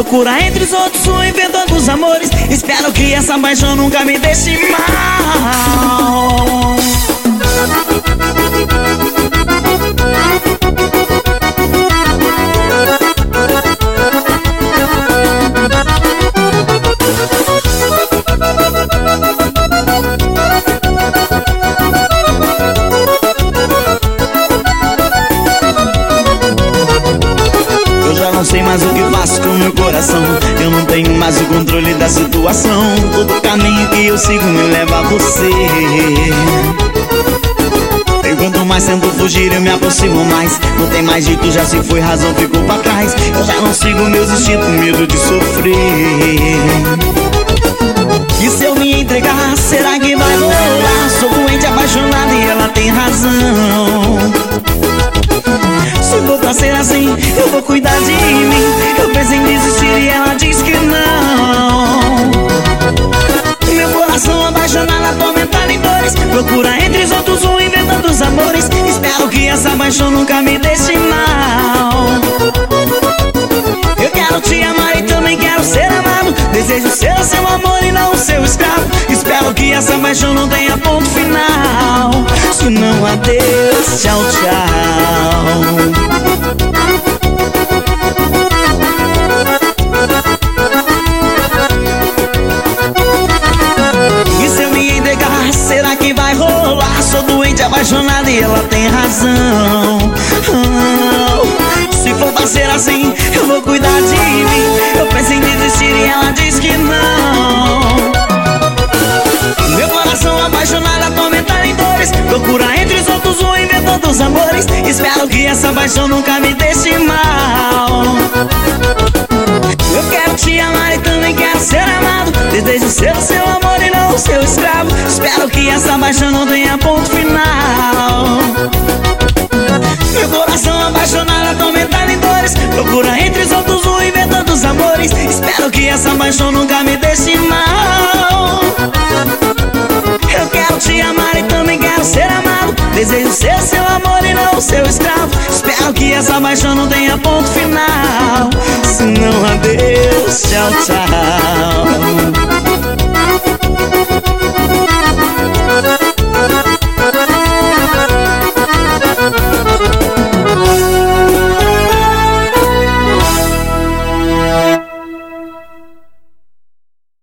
Procura entre os outros o inventor dos amores. Espero que essa paixão nunca me deixe mal. Não sei mais o que faço com meu coração. Eu não tenho mais o controle da situação. Todo caminho que eu sigo me leva a você. E quanto mais tento fugir eu me aproximo mais. Não tem mais jeito, já se foi, razão ficou pra trás. Eu já não sigo meus instintos, medo de sofrer. E se eu me entregar, será que vai rolar? Sou doente, apaixonado e ela tem razão. Se for pra ser assim, eu vou cuidar de mim. Eu penso em desistir e ela diz que não. Meu coração apaixonado, atormentado em dores. Procura entre os outros um inventor dos amores. Espero que essa paixão nunca me deixe mal. Eu quero te amar e também quero ser amado. Desejo ser o seu amor e não o seu escravo. Espero que essa paixão não tenha ponto final. Se não, adeus, tchau, tchau. E se eu me entregar, será que vai rolar? Sou doente, apaixonado e ela tem razão. Se for pra ser assim, eu vou cuidar de mim. Eu penso em desistir e ela diz que não. Meu coração apaixonado, atormentado em dores. Procura entre os outros um inventor dos amores. Espero que essa paixão nunca me deixe mal. Eu quero te amar e também quero ser amado. Desejo ser o seu amor e não o seu escravo. Espero que essa paixão não tenha ponto final. Meu coração apaixonado, atormentado em dores. Procura entre os outros um inventor dos amores. Espero que essa paixão nunca me deixe mal. Eu quero te amar e também quero ser amado. Desejo ser seu amor e não o seu escravo. Espero que essa paixão não tenha ponto final. Se não, adeus, tchau, tchau.